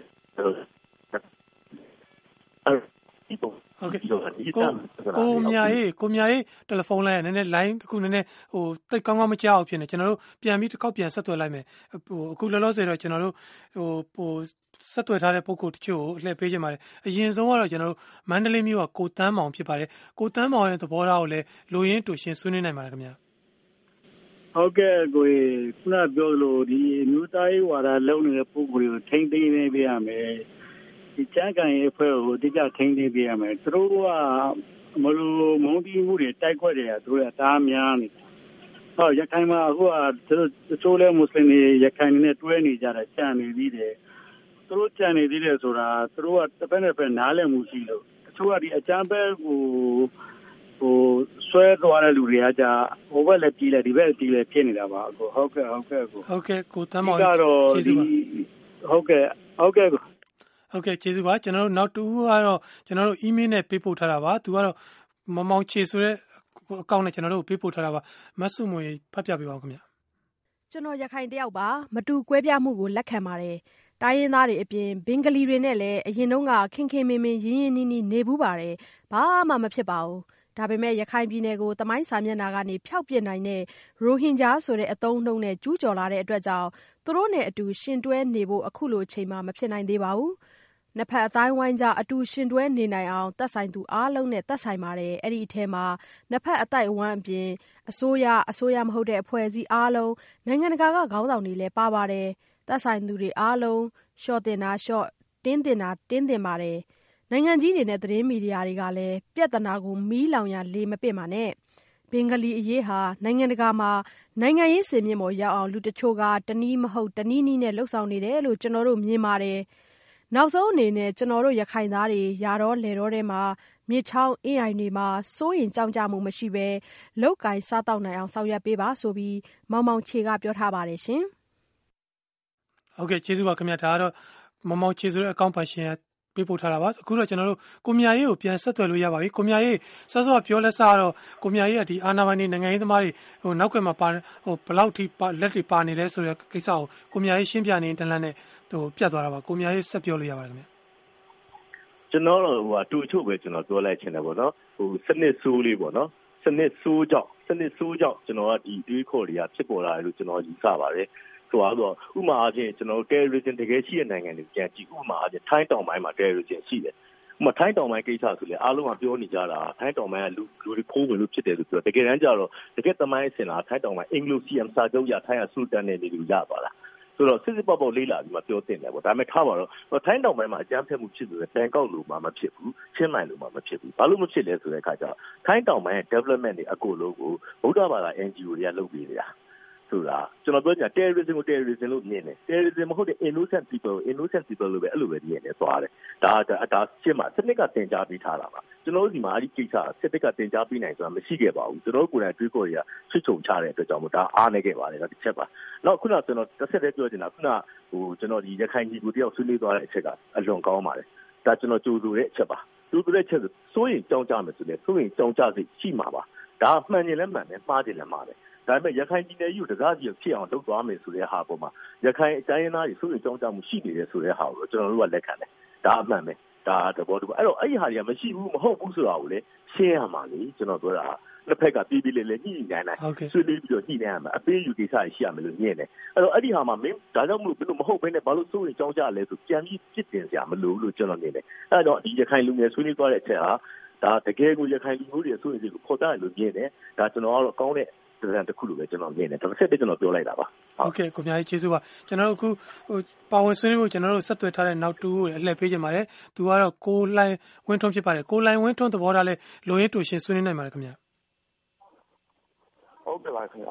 ဟုတ်ကဲ့ကိုမြာရေးတယ်လီဖုန်းလိုင်းနည်းနည်း line တစ်ခုနည်းနည်းတိတ်ကောင်းကောင်းမကြောက်ဖြစ်နေကျွန်တော်တို့ပြန်ပြီးတစ်ခေါက်ပြန်ဆက်သွယ်လိုက်မယ်အခုလောလောဆယ်တော့ကျွန်တော်တို့ဆက်သွယ်ထားတဲ့ပုံကိုတချို့ကိုလှည့်ပေးကြပါတယ်အရင်ဆုံးကတော့ကျွန်တော်တို့မန္တလေးမြို့ကကိုတန်းမောင်ဖြစ်ပါတယ်ကိုတန်းမောင်ရဲ့သဘောထားကိုလည်းလိုရင်းတူရှင်းဆွေးနွေးနိုင်ပါတယ်ခင်ဗျာဟုတ်ကဲ့ကိုခုနပြောလို့ဒီမြို့သားရေးဝါဒလုံးနေတဲ့ပုံကိုထိမ့်သိမ်းနေပြရမယ်ဒီချမ်းကန်ရေးအဖွဲ့ကိုတိကျထိန်းသိမ်းပေးရမယ်သူတို့ကမလို့မုန်းတီးမှုတွေတိုက်ခွက်တွေကသူတို့ကတားများနေဟောရခိုင်မှာအခုကသူတို့ချိုးလဲမွတ်စလင်တွေရခိုင်နဲ့တွဲနေကြတာကြံနေသေးတယ်သူတို့ကြံနေသေးတယ်ဆိုတာသူတို့ကတစ်ဖက်နဲ့တစ်ဖက်နားလည်မှုရှိလို့တချို့ကဒီအကြမ်းဖက်ကိုဆွဲသွားတဲ့လူတွေကကြာဟိုဘက်လည်းတီးလဲဒီဘက်တီးလဲဖြစ်နေတာပါအခုဟုတ်ကဲ့ကိုတမ်းမောင်ကျေးဇူးပါဟုတ်ကဲ့ဟုတ်ကဲ့ကျေးဇူးပါကျွန်တော်တို့နောက်တူကတော့ကျွန်တော်တို့ email နဲ့ပေးပို့ထားတာပါသူကတော့မမောင်ချေဆိုတဲ့အကောင့်နဲ့ကျွန်တော်တို့ပေးပို့ထားတာပါမဆုမွေဖတ်ပြပေးပါဦးခင်ဗျကျွန်တော်ရခိုင်တယောက်ပါမတူကွဲပြားမှုကိုလက်ခံပါတယ်တိုင်းရင်းသားတွေအပြင်ဘင်္ဂလီတွေနဲ့လည်းအရင်တုန်းကခင်ခင်မင်မင်ရင်းရင်းနှီးနှီးနေဘူးပါတယ်ဘာမှမဖြစ်ပါဘူးဒါပေမဲ့ရခိုင်ပြည်နယ်ကိုတမိုင်းစာမျက်နှာကနေဖျောက်ပစ်နိုင်တဲ့ရိုဟင်ဂျာဆိုတဲ့အသုံးအနှုန်းနဲ့ကျူးကျော်လာတဲ့အတွက်ကြောင့်သူတို့နဲ့အတူရှင်တွဲနေဖို့အခုလိုအချိန်မှမဖြစ်နိုင်သေးပါဘူးနှစ်ဖက်အတိုင်းဝိုင်းကြအတူရှင်တွဲနေနိုင်အောင်သက်ဆိုင်သူအားလုံးနဲ့သက်ဆိုင်ပါတယ်အဲ့ဒီအထဲမှာနှစ်ဖက်အတိုက်အဝန်းအပြင်အစိုးရမဟုတ်တဲ့အဖွဲ့အစည်းအားလုံးနိုင်ငံတကာကခေါင်းဆောင်တွေလည်းပါပါတယ်သက်ဆိုင်သူတွေအားလုံးရှော့တင်တာရှော့တင်းတင်တာတင်းတင်ပါတယ်နိုင်ငံကြီးတွေနဲ့သတင်းမီဒီယာတွေကလည်းပြဿနာကိုမီးလောင်ရလေမပစ်ပါနဲ့ဘင်္ဂလီအရေးဟာနိုင်ငံတကာမှာနိုင်ငံရေးစင်မြင့်ပေါ်ရောက်အောင်လူတချို့ကတနည်းမဟုတ်တနည်းနည်းနဲ့လှုပ်ဆောင်နေတယ်လို့ကျွန်တော်တို့မြင်ပါတယ်နောက်ဆုံးအနေနဲ့ကျွန်တော်တို့ရခိုင်သားတွေရာတော့လေတော့ထဲမှာမြေချောင်းအင်းအိုင်တွေမှာစိုးရင်ကြောက်ကြမှုမရှိဘဲလောက်ကင်စားတောက်နိုင်အောင်ဆောင်ရွက်ပေးပါဆိုပြီးမောင်မောင်ချေကပြောထားပါတယ်ရှင်ဟုတ်ကဲ့ကျေးဇူးပါခင်ဗျာဒါကတော့မောင်မောင်ချေဆိုတဲ့အကောင့်ပါရှင်ပေးပို့ထားတာပါအခုတော့ကျွန်တော်တို့ကိုမြာရေးကိုပြန်ဆက်သွယ်လို့ရပါပြီကိုမြာရေးစောစောပြောလက်စားတော့ကိုမြာရေးကဒီအာနာပိုင်းနေနိုင်ငံရေးသမားတွေနောက်ကွယ်မှာပါဘလောက်ထိလက်တွေပါနေလဲဆိုတဲ့ကိစ္စကိုကိုမြာရေးရှင်းပြနေတန်းလန်းနဲ့ပြတ်သွားတာပါကိုမြာရေးဆက်ပြောလို့ရပါတယ်ခင်ဗျကျွန်တော်တို့တူချို့ပဲကျွန်တော်ပြောလိုက်ချင်တယ်ပေါ့နော်စနစ်ဆိုးလေးပေါ့နော်စနစ်ဆိုးကြောင့်ကျွန်တော်ကဒီတွေးခေါ်တွေကဖြစ်ပေါ်လာတယ်လို့ကျွန်တော်ယူဆပါတယ်ဆိုတော့ဥပမာအားဖြင့်ကျွန်တော်တို့ terrorism တကယ်ရှိတဲ့နိုင်ငံတွေပြန်ကြည့်ဥပမာအားဖြင့်ထိုင်းတောင်ပိုင်းမှာ terrorism ရှိတယ်ဥပမာထိုင်းတောင်ပိုင်းကိစ္စဆိုလေအားလုံးကပြောနေကြတာထိုင်းတောင်ပိုင်းကလူတွေခိုးဝင်လို့ဖြစ်တယ်လို့ပြောတကယ်တမ်းကျတော့တကယ်သမိုင်းအစဉ်လာထိုင်းတောင်ပိုင်းအင်္ဂလိပ်စီယမ်စာချုပ်ရထိုင်းကဆူတန်နဲ့နေလူရသွားတာဆိုတော့စစ်ပေါက်လေးလာပြီးမှပြောတင်တယ်ပေါ့ဒါပေမဲ့ထားပါတော့ထိုင်းတောင်ပိုင်းမှာအကြမ်းဖက်မှုဖြစ်ဆိုတဲ့ဘန်ကောက်လိုမှမဖြစ်ဘူးချင်းမိုင်လိုမှမဖြစ်ဘူးဘာလို့မဖြစ်လဲဆိုတဲ့အခါကျတော့ထိုင်းတောင်ပိုင်းရဲ့ development တွေအကုန်လုံးကိုဗုဒ္ဓဘာသာ NGO တွေကလုပ်ပေးနေတာဆိုတာကျွန်တော်ပြောကြ terrorism ကို terrorism လို့မြင်တယ် terrorism မဟုတ်တဲ့ innocent people လို့ပဲအဲ့လိုပဲမြင်နေသွားတယ်ဒါရှင်းမှာစနစ်ကတင် जा ပေးထားတာပါကျွန်တော်တို့ဒီမှာအဲ့ဒီကိစ္စစနစ်ကတင် जा ပေးနိုင်ဆိုတာမရှိခဲ့ပါဘူးကျွန်တော်တို့ကိုယ်တိုင်တွေးခေါ်ရချွတ်ချုံချတဲ့အတွက်ကြောင့်မို့ဒါအားနေခဲ့ပါတယ်ဒါတစ်ချက်ပါနောက်ခုနကျွန်တော်တစ်ဆက်တည်းပြောချင်တာခုနကျွန်တော်ဒီရခိုင်ကြီးကိုတယောက်ဆွေးနွေးသွားတဲ့အချက်ကအလွန်ကောင်းပါတယ်ဒါကျွန်တော်ကြိုးဆိုတဲ့အချက်ပါကြိုးဆိုတဲ့အချက်စိုးရင်ကြောင်းကြမယ်ဆိုလေစိုးရင်ကြောင်းကြစိတ်ရှိမှာပါဒါမှန်ရင်လည်းမှန်တယ်မှားတယ်လည်းမှားတယ်ဒါပေမဲ့ရခိုင်ပြည်နယ်ကြီးကိုတကားကြီးဖြစ်အောင်လုပ်သွားမယ်ဆိုတဲ့ဟာပေါ်မှာရခိုင်အတိုင်းအသားတွေစိုးရိမ်ကြောင်းကြမှုရှိနေတယ်ဆိုတဲ့ဟာကိုကျွန်တော်တို့ကလက်ခံတယ်ဒါအမှန်ပဲဒါသဘောတူပါအဲ့တော့အဲ့ဒီဟာတွေကမရှိဘူးမဟုတ်ဘူးဆိုတာကိုလည်းရှင်းရမှာလေကျွန်တော်ပြောတာတစ်ဖက်ကပြီးပြီးလေးညှိနှိုင်းဆွေးနွေးပြီးတော့ညှိနှိုင်းရမှာအပေးယူကိစ္စရှိရမယ်လို့ညင်းတယ်အဲ့တော့အဲ့ဒီဟာမှာမင်းဒါကြောင့်မလို့မဟုတ်ဘဲနဲ့ဘာလို့စိုးရိမ်ကြောင်းကြလဲဆိုပြန်ပြီးပြစ်တင်စရာမလိုဘူးလို့ကျွန်တော်မြင်တယ်အဲ့တော့ဒီရခိုင်လူငယ်ဆွေးနွေးသွားတဲ့အချက်ဟာဒါတကယ်ကိုရခိုင်လူမျိုးတွေအစိုးရတွေကိုခေါ်တာလို့မြင်တယ်ဒါကျွန်တော်ကတော့ကောင်းတဲ့တခုလိုပဲကျွန်တော်မြင်တယ်ဒါတစ်ဆက်တည်းကျွန်တော်ပြောလိုက်တာပါဟုတ်ကဲ့ကိုများကြီးကျေးဇူးပါကျွန်တော်တို့အခုပါဝင်ဆွေးနွေးဖို့ကျွန်တော်တို့ဆက်သွယ်ထားတဲ့နောက်တူကိုအလှည့်ပေးကြပါတယ်သူကတော့ကိုလိုင်းဝင်းထွန်းဖြစ်ပါတယ်ကိုလိုင်းဝင်းထွန်းသဘောထားလဲလိုရင်းတူရှင်ဆွေးနွေးနိုင်ပါတယ်ခင်ဗျာဟုတ်ကဲ့ပါခင်ဗျာ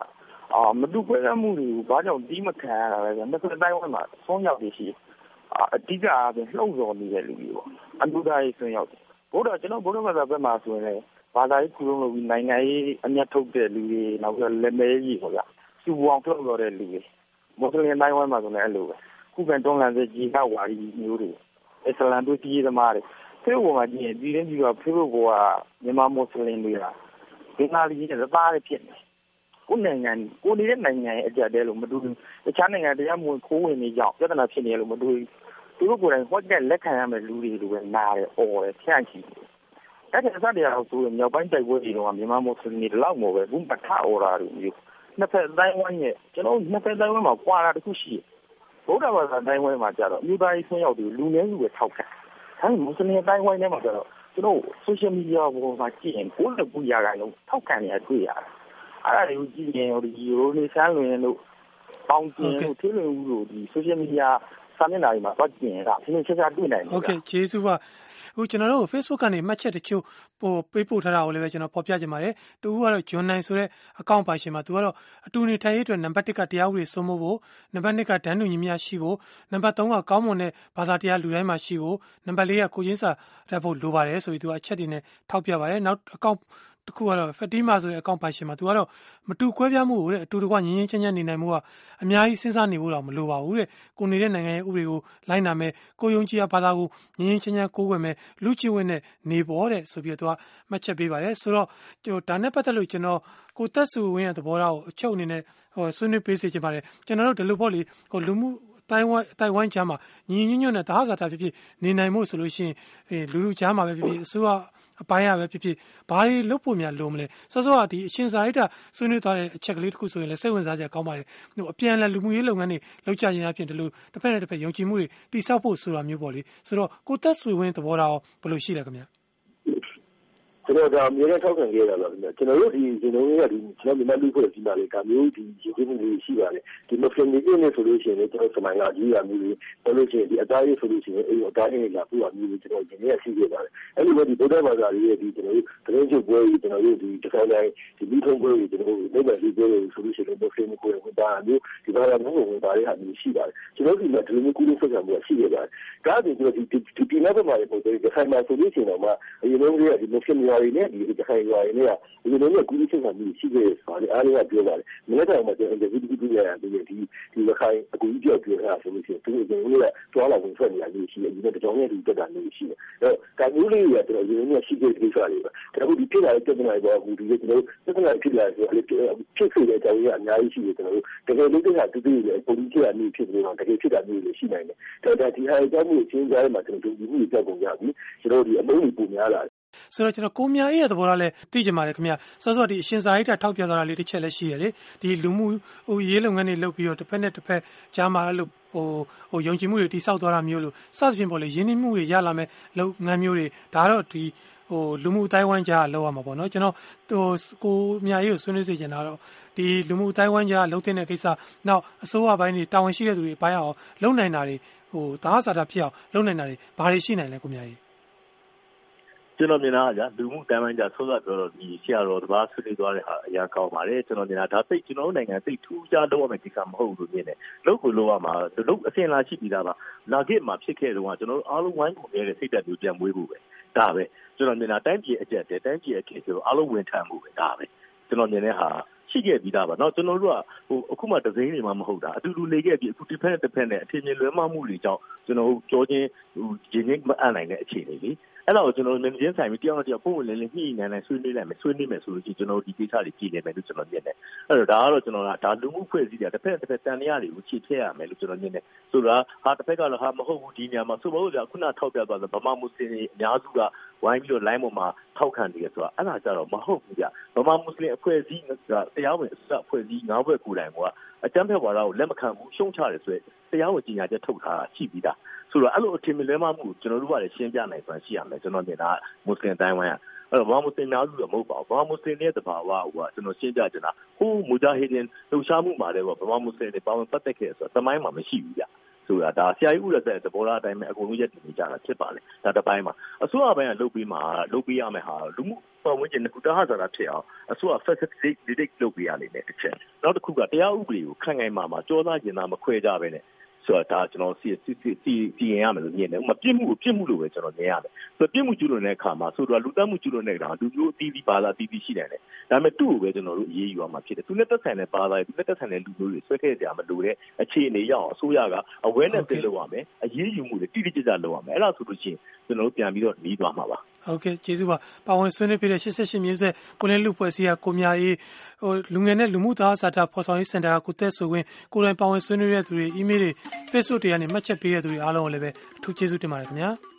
မတူကွဲပြားမှုတွေကိုဘာကြောင့်တီးမခံရတာလဲဆိုတော့နှစ်ဖက်တိုင်းဝန်းမှာဆွမ်းရောက်နေရှိအဓိကအားဖြင့်လှုံ့ဆော်နေတဲ့လူတွေပေါ့အမျိုးသားရေးဆွမ်းရောက်တယ်ကျွန်တော်ဗုဒ္ဓဘာသာဘက်မှာဆိုရင်လည်းဘာသာရေးခုလုံးလုပ်ပြီးနိုင်ငံရေးအမျက်ထုတ်တဲ့လူတွေနောက်ပြီးလက်မဲကြီးပေါ့ဗျစူပူအောင်လှုံ့ဆော်တဲ့လူတွေမွတ်စလင်တိုင်းဝန်းမှာဆိုလည်းအဲ့လိုပဲခုခံတွန်းလှန်တဲ့ကြီးကဝါဒီမျိုးတွေအစ္စလာမ်တို့ကြီးသမားတွေဖေဘုံမှာကြည့်ရင်ဒီရင်းကြီးကဖေဘုံကမြန်မာမွတ်စလင်တွေကဘင်္ဂါလီတွေနဲ့သားတွေဖြစ်နေကိုနေတဲ့နိုင်ငံရဲ့အကြက်တဲလို့မတူဘူးတခြားနိုင်ငံတရားမဝင်ခိုးဝင်နေကြောင်းပြဿနာဖြစ်နေလို့မတူဘူးသူတို့ကိုယ်တိုင်ဟော့ကက်လက်ခံရမယ်လူတွေလိုပဲနားတယ်အော်တယ်ဖြန့်ချီအဲ့ဒါအစတရားဆိုရင်မြောက်ပိုင်းတိုက်ပွဲတွေတော့မြန်မာမွတ်စလင်တွေလောက်မို့ပဲဘုမထအော်ရာတွေမျိုးနှစ်ဖက်တိုင်းဝိုင်းရဲ့ကျွန်တော်နှစ်ဖက်တိုင်းဝိုင်းမှာကွာတာတခုရှိတယ်ဗုဒ္ဓဘာသာတိုင်းဝိုင်းမှာကြတော့အမျိုးသားရေးဆွမ်းရောက်တွေလူနည်းစုပဲထောက်ခံဒါပေမဲ့မွတ်စလင်တိုင်းဝိုင်းထဲမှာကြတော့ကျွန်တော် social media ပေါ်မှာကြည့်ရင်900ရာခိုင်နှုန်းထောက်ခံနေရတွေ့ရတယ်အဲ့ဒါတွေကိုကြည့်ရင်ဒီရိုနေဆန်းလွင်တို့ပေါင်းကျင်တို့ထေးလွင်ဦးတို့ဒီ social media စာမျက်နှာတွေမှာပတ်ကျင်တာဖြင်းချက်တွေ့နိုင်တယ်ဟုတ်ကဲ့ကျေးဇူးပါကျွန်တော်တို့ Facebook ကနေမှတ်ချက်တချို့ပေးပို့ထားတာကိုလည်းပဲကျွန်တော်ဖော်ပြချင်ပါတယ်တူကတော့ John 9ဆိုတဲ့အကောင့်ပါရှင်မှာသူကတော့အတူနေထိုင်ရေးအတွက်နံပါတ်1ကတရားဥပဒေစိုးမိုးဖို့နံပါတ်2ကဒန်းတူညီမျှရှိဖို့နံပါတ်3ကကောင်းမွန်တဲ့ဘာသာတရားလူတိုင်းမှာရှိဖို့နံပါတ်4ကကိုချင်းစာတတ်ဖို့လိုပါတယ်ဆိုပြီးသူကအချက်တွေနဲ့ထောက်ပြပါတယ်နောက်အကောင့်တခုကတော့ Fatima ဆိုတဲ့အကောင့်ပိုင်ရှင်မှာသူကတော့မတူကွဲပြားမှုကိုတဲ့အတူတကွငင်းငင်းချမ်းချမ်းနေနိုင်မှုကအများကြီးစဉ်းစားနေဖို့တော့မလိုပါဘူးတဲ့ကိုနေတဲ့နိုင်ငံရဲ့ဥပဒေကိုလိုက်နာမယ်ကိုယုံကြည်ရာဘာသာကိုငင်းငင်းချမ်းချမ်းကိုးကွယ်မယ်လူချစ်ဝတ်နဲ့နေပေါ်တဲ့ဆိုပြီးတော့မှတ်ချက်ပေးပါတယ်ဆိုတော့ဒါနဲ့ပတ်သက်လို့ကျွန်တော်ကိုသက်စုဝင်းရဲ့သဘောထားကိုအချုပ်အနေနဲ့ဆွေးနွေးပေးစေချင်ပါတယ်ကျွန်တော်တို့ဒီလိုပေါ့လေလူမှုတိုင်ဝမ်ချမ်းမှာညီညွတ်နဲ့တဟဇာတာဖြစ်ဖြစ်နေနိုင်မှုဆိုလို့ရှိရင်လူချမ်းမှာပဲဖြစ်ဖြစ်အစိုးရအပိုင်းရပဲဖြစ်ဖြစ်ဘာတွေလုပ်ဖို့များလိုမလဲစောစောကဒီအရှင်စာရိတ္တဆွေးနွေးသွားတဲ့အချက်ကလေးတစ်ခုဆိုရင်လည်းစိတ်ဝင်စားစရာကောင်းပါတယ်အပြန်အလှန်လူမှုရေးလုပ်ငန်းတွေလုပ်ကြရင်အပြင်ဒီလိုတစ်ဖက်နဲ့တစ်ဖက်ယုံကြည်မှုတွေတိစောက်ဖို့ဆိုတာမျိုးပေါ့လေဆိုတော့ကိုသက်ဆွေဝင်းသဘောထားဘယ်လိုရှိလဲခင်ဗျာကျွန်တော်ဒါအများနဲ့ထောက်ခံခဲ့ရတာပါခင်ဗျကျွန်တော်တို့ဒီကျွန်တော်တို့ကဒီကျွန်တော်မြန်မာလူဖွဲ့ကြီးပါလေကမျိုးဒီရည်ရည်မှုတွေရှိပါတယ်ဒီမဖလင်ကြီးနဲ့ဆိုလို့ရှိရင်လည်းကျွန်တော်စမိုင်းလာကြီးရမျိုးတွေပြောလို့ရှိရင်ဒီအသားရေးဆိုလို့ရှိရင်အဲ့အသားရေးလာပြရမျိုးတွေကျွန်တော်ဒီနေ့ရှိခဲ့ပါတယ်အဲ့လိုပဲဒီဗုဒ္ဓဘာသာရဲ့ဒီကျွန်တော်တို့သတင်းချုပ်ပွဲကြီးကျွန်တော်တို့ဒီတစ်ခါတိုင်းဒီမိထုံးပွဲကြီးကျွန်တော်တို့လက်မဲ့လေးပွဲတွေဆိုလို့ရှိရင်မဖလင်ကိုယ်ဝင်တာမျိုးဒီဘာသာမျိုးဝင်တာတွေဟာမျိုးရှိပါတယ်ကျွန်တော်ဒီမှာဒီလိုမျိုးကုလို့ဆက်ဆံမှုရှိခဲ့ပါတယ်ဒါပြင်ကျွန်တော်ဒီပြည်နယ်မှာပုံစံဒီခိုင်မှာဆိုလို့ရှိရင်တော့မှအရင်ဆုံးကဒီမဖလင်တွေနဲ့ဒီတစ်ခါရွာရင်းနဲ့ဒီလိုမျိုးကုလို့ဆက်ဆံမှုရှိခဲ့ပါတယ်အားလုံးကပြောပါတယ်မနေ့ကမှကျွန်တော်ဒီဒီရတယ်ဒီခိုင်အကူကြီးပြောပြောတာဆိုလို့ရှိရင်သူတို့ကတွားလာဝင်ထွက်နေရလို့ရှိရင်ဒီတော့ကြောင်ရဲ့ဒီတက်တာမျိုးရှိတယ်အဲ့တော့ကာမျိုးလေးရတော့ဒီလိုမျိုးရှိခဲ့တဲ့ကိစ္စတွေပါဒါအခုဒီဖြစ်လာတဲ့ပြဿနာတွေပေါ့အခုဒီကျွန်တော်ပြဿနာဖြစ်လာဆိုအဲ့ဖြစ်ခဲ့တဲ့အကြောင်းရအများကြီးရှိတယ်ကျွန်တော်တို့တကယ်လို့ကတူတူလေပုံကြီးအမျိုးဖြစ်ပြီးတော့တကယ်ဖြစ်တာမျိုးတွေရှိနိုင်တယ်ဒါဒီဟာအကြောင်းမျိုးချင်းကြားထဲမှာကျွန်တော်ဒီမှုတွေကြောက်ကုန်ကြပြီကျွန်တော်ဒီအလုံးကြီးပုံများလာဆိုတော့ကျွန်တော်ကိုမြအေးရဲ့သဘောထားလဲသိကြပါတယ်ခင်ဗျာစောစောဒီအရှင်စာရိတ္တထောက်ပြသွားတာလေးတစ်ချက်လည်းရှိရလေဒီလူမှုရေးလုပ်ငန်းတွေလုပ်ပြီးတော့တစ်ဖက်နဲ့တစ်ဖက်ကြားမှာလို့ယုံကြည်မှုတွေတိဆောက်သွားတာမျိုးလို့စသဖြင့်ပေါ့လေယဉ်ကျေးမှုတွေရလာမဲ့လုပ်ငန်းမျိုးတွေဒါတော့ဒီလူမှုအတိုင်းဝိုင်းကြားလောက်ရမှာပေါ့နော်ကျွန်တော်ကိုမြအေးကိုဆွေးနွေးစေချင်တာတော့ဒီလူမှုအတိုင်းဝိုင်းကြားလှုပ်တဲ့ကိစ္စနောက်အစိုးရပိုင်းတွေတာဝန်ရှိတဲ့သူတွေအပိုင်းအောင်လုံနိုင်တာတွေတဟဇာတာဖြစ်အောင်လုံနိုင်တာတွေဘာတွေရှိနိုင်လဲကိုမြအေးကျွန်တော်မြင်တာကလူမှုတန်းပိုင်းကြဆောစောပြောတော့ဒီဆရာတော်တပါးဆွေးနွေးသွားတဲ့ဟာအရာကောင်းပါတယ်ကျွန်တော်မြင်တာဒါသိကျွန်တော်တို့နိုင်ငံသိထူးခြားတော့ရမယ့်ကိစ္စမဟုတ်ဘူးလို့မြင်တယ်လုပ်ကိုလုပ်ရမှာလုပ်အစင်လာရှိပြီးသားပါနာဂစ်မှာဖြစ်ခဲ့တော့ကျွန်တော်တို့အားလုံးဝိုင်းကုန်နေတဲ့စိတ်ဓာတ်မျိုးပြန်မွေးဖို့ပဲဒါပဲကျွန်တော်မြင်တာတိုင်းပြည်အကျက်တဲ့တိုင်းပြည်အခေဆိုအားလုံးဝင်ထမ်းမှုပဲဒါပဲကျွန်တော်မြင်တဲ့ဟာရှိခဲ့ပြီးသားပါเนาะကျွန်တော်တို့ကအခုမှတစိမ့်နေမှမဟုတ်တာအတူတူနေခဲ့ပြီးအခုတစ်ဖက်နဲ့တစ်ဖက်နဲ့အထင်မြင်လွဲမှားမှုတွေကြောင့်ကျွန်တော်တို့ပြောချင်းရင်းနှီးမအပ်နိုင်တဲ့အခြေအနေလေးအဲ့တော့ကျွန်တော်မြင်ချင်းဆိုင်ပြီးတယောက်နဲ့တယောက်ပုံဝင်လင်းလင်းညှိနှိုင်းဆွေးနွေးလိုက်မယ်ဆိုလို့ရှိရင်ကျွန်တော်ဒီကိစ္စတွေကြည့်နေမယ်လို့ကျွန်တော်မြင်တယ်အဲ့တော့ဒါကတော့ကျွန်တော်ကဒါလူမှုဖွဲ့စည်းတာတစ်ဖက်တစ်ဖက်တန်တရားတွေကိုခြေထည့်ရမယ်လို့ကျွန်တော်မြင်တယ်ဆိုတော့ဟာတစ်ဖက်ကလည်းဟာမဟုတ်ဘူးဒီနေရာမှာဆိုပါလို့ကြာခုနထောက်ပြသွားတဲ့ဗမာမွတ်စလင်တွေအများစုကဝိုင်းပြီးတော့ line ပေါ်မှာထောက်ခံနေရဆိုတာအဲ့ဒါကြတော့မဟုတ်ဘူးကြာဗမာမွတ်စလင်အဖွဲ့အစည်းကတရားဝင်အစအဖွဲ့အစည်း၅ဘွဲ့ကိုယ်တိုင်ကအကြမ်းဖက်ဝါဒကိုလက်မခံဘူးရှုံချတယ်ဆိုရင်တရားဝင်ကြီးညာချက်ထုတ်ထားတာရှိပြီးသားဆိုတော့အဲ့လိုအထင်မြင်လွဲမှားမှုကျွန်တော်တို့ကလည်းရှင်းပြနိုင်စွမ်းရှိရမယ်ကျွန်တော်မြင်တာမွတ်စလင်တိုင်းဝိုင်းကအဲ့တော့ဘာမွတ်စလင်များစုတော့မဟုတ်ပါဘူးဘာမွတ်စလင်ရဲ့တဘာဝဟိုကကျွန်တော်ရှင်းပြချင်တာဟိုမူဂျာဟီဒင်လှူရှားမှုမှာလည်းဗမာမွတ်စလင်တွေပါဝင်ပတ်သက်ခဲ့ဆိုတော့တမိုင်းမှာမရှိဘူးဗျဆိုတာဒါဆရာကြီးဦးရဆက်သဘောထားအတိုင်းပဲအကုန်လုံးရက်တည်နေကြတာဖြစ်ပါလေဒါတစ်ပိုင်းမှာအစိုးရပိုင်းကလုပ်ပေးရမယ်ဟာလူမှုပတ်ဝန်းကျင်တစ်ခုတဟဇာတာဖြစ်အောင်အစိုးရ facilitate လုပ်ပေးရလိမ့်မယ်တစ်ချက်နောက်တစ်ခုကတရားဥပဒေကိုခိုင်ခိုင်မာမာကြောသားကျင်သားမခွဲကြပဲနဲ့ဆိုတာဒါကျွန်တော်စီရင်ရမယ်လို့မြင်တယ်။ပြစ်မှုကိုပြစ်မှုလို့ပဲကျွန်တော်မြင်ရတယ်။ဆိုပြစ်မှုကျူးလွန်တဲ့အခါမှာဆိုတော့လူသားမှုကျူးလွန်တဲ့အခါလူမျိုးအသီးသီးဘာသာအသီးသီးရှိတယ်လေ။ဒါပေမဲ့သူ့ကိုပဲကျွန်တော်တို့အေးအေးယူရမှာဖြစ်တယ်။သူနဲ့သက်ဆိုင်တဲ့ဘာသာသူနဲ့သက်ဆိုင်တဲ့လူမျိုးတွေဆွဲခဲ့ကြမလို့တဲ့အခြေအနေရောက်အစိုးရက awareness လုပ်ရမယ်။အေးအေးယူမှုတွေတိတိကျကျလုပ်ရမယ်။အဲ့ဒါဆိုလို့ရှိရင်ကျွန်တော်တို့ပြန်ပြီးတော့နှီးသွားမှာပါ။ဟုတ်ကဲ့ကျေးဇူးပါပါဝင်ဆွေးနွေးပြတဲ့88မျိုးဆက်ကိုလင်းလူဖွဲ့စည်းကကိုမြအေးလူငယ်နဲ့လူမှုသားစာတာဖော်ဆောင်ရေးစင်တာကကိုသက်ဆိုခွင့်ကိုယ်တိုင်ပါဝင်ဆွေးနွေးတဲ့သူတွေ email တွေ Facebook တွေကနေမှတ်ချက်ပေးတဲ့သူတွေအားလုံးကိုလည်းပဲအထူးကျေးဇူးတင်ပါတယ်ခင်ဗျာ